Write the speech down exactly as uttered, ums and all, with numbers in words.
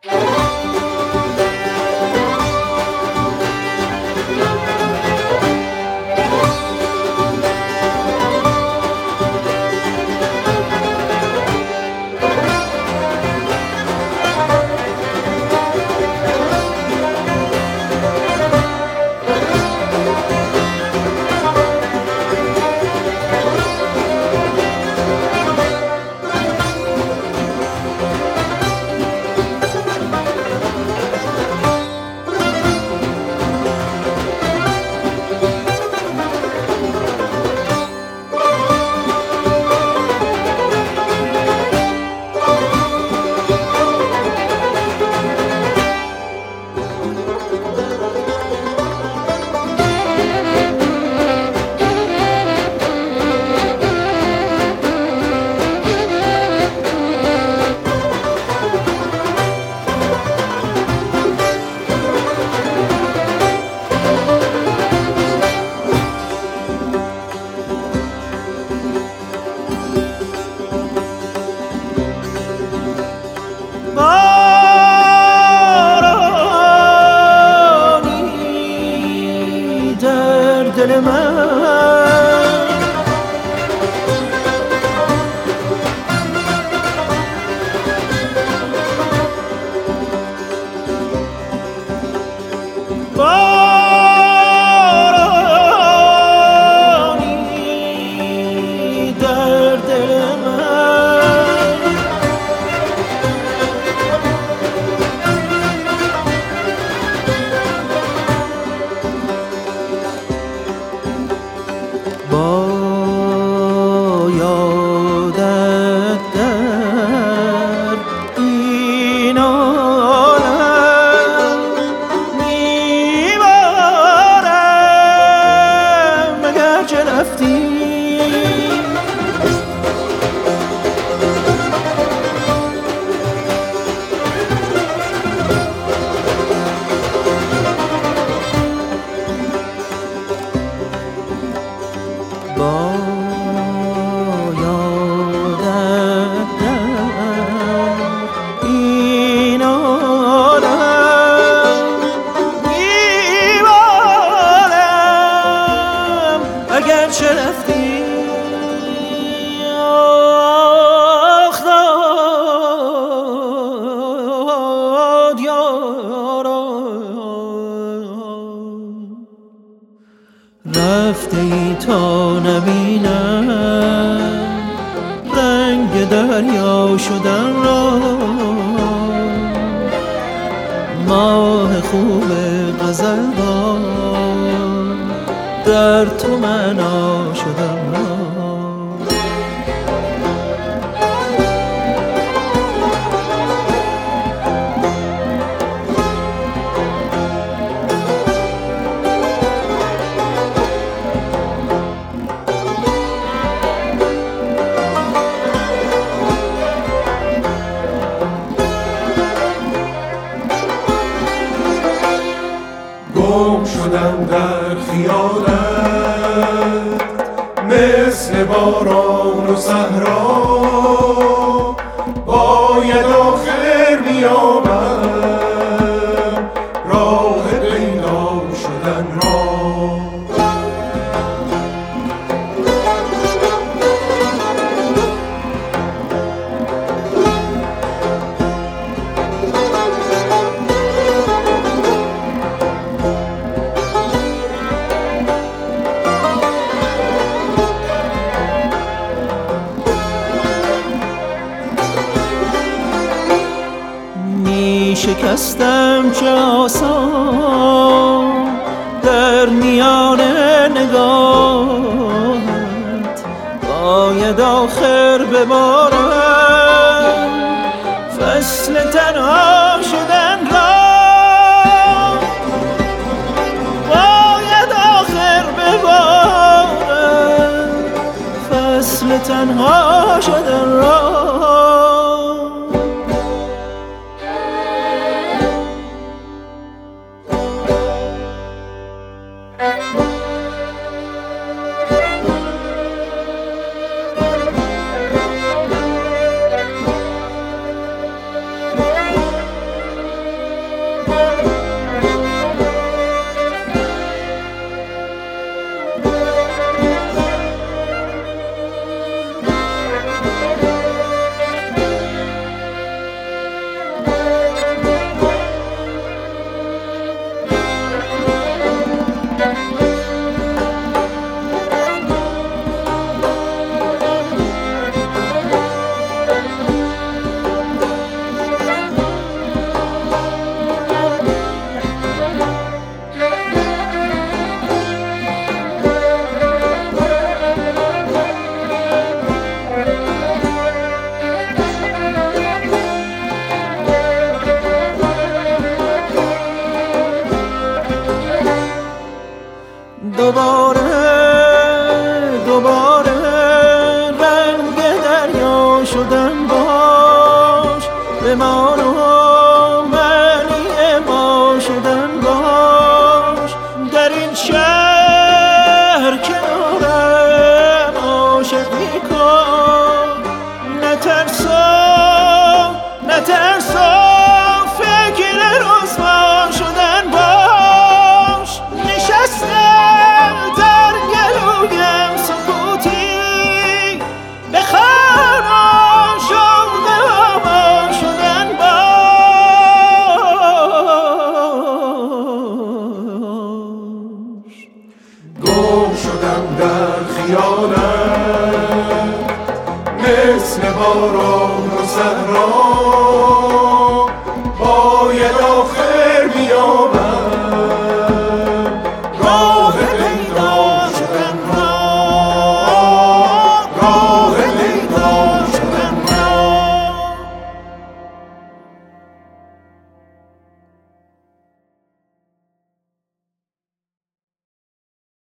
دل من بارانی در دل من با یادت در این عالم میبارم اگرچه رفتی با یادت در این عالم میبارم اگرچه رفتی آخ داد یاران رفته ای تا نبینم رنگ دریا شدن را ماه خوب غزلبان در تو معنا شدم را گم شدم در خیالت مثل باران و صحرا باید آخر بیابم راه پیدا شدن را شکستم چه آسان در میان نگاهت باید آخر ببارم فصل تنها شدن را باید آخر ببارم فصل تنها شدن را بمان و معنی ما شدن باش. در این شهر کنارم عاشقی کن، نترسا نترسا